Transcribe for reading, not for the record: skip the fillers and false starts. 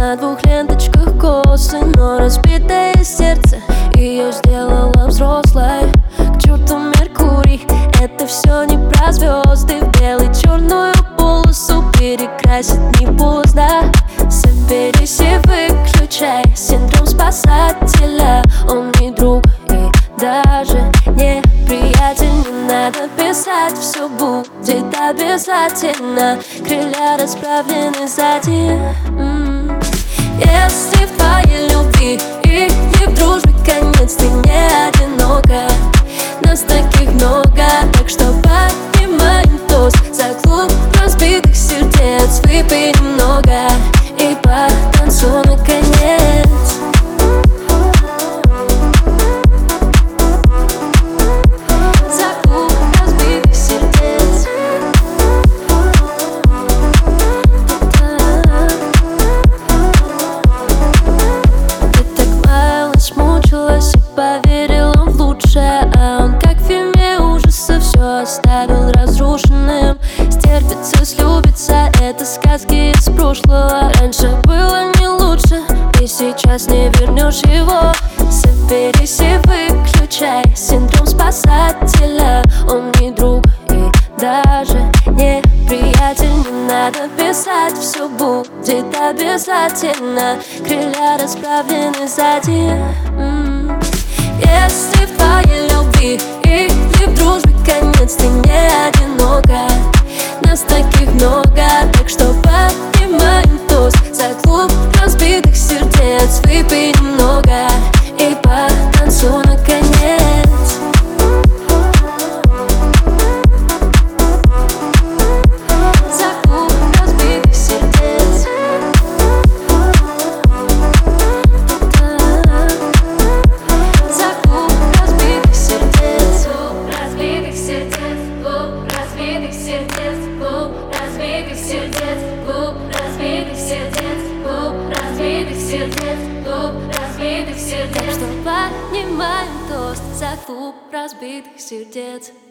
на двух ленточках косы, но разбитое сердце ее сделало взрослой. К черту Меркурий, это все не про звезды. В белый черную полосу перекрасить не поздно. Соберись и выключай синдром спасателя. Он не друг и даже не приятель. Не надо писать, все будет обязательно. Крылья расправлены сзади. Если в твоей любви или в дружбе конец, ты не одинока. Нас таких много, так что поднимаем тост за клуб разбитых сердец. Выпей немного и потанцуй наконец. За клуб разбитых сердец. Ты так мало смучилась и поверила в лучшее, а он, как в фильме ужасов, все оставил разрушенным. Стерпится, слюбится, это сказки из прошлого. Раньше было не лучше, и сейчас не вернешь его. Соберись и выключай синдром спасателя. Он не друг и даже не приятель. Не надо писать, все будет обязательно. Крылья расправлены сзади. Если в твоей любви или в дружбе конец, ты не одинока. Нас таких много, так что поднимаем тост за клуб разбитых сердец. Выпей немного и потанцуй наконец. За клуб разбитых сердец. За клуб разбитых сердец. Клуб разбитых сердец. Клуб разбитых сердец. Клуб разбитых сердец. Клуб разбитых сердец. Клуб разбитых сердец. Клуб разбитых Так сердец. что поднимаем тост за клуб разбитых сердец.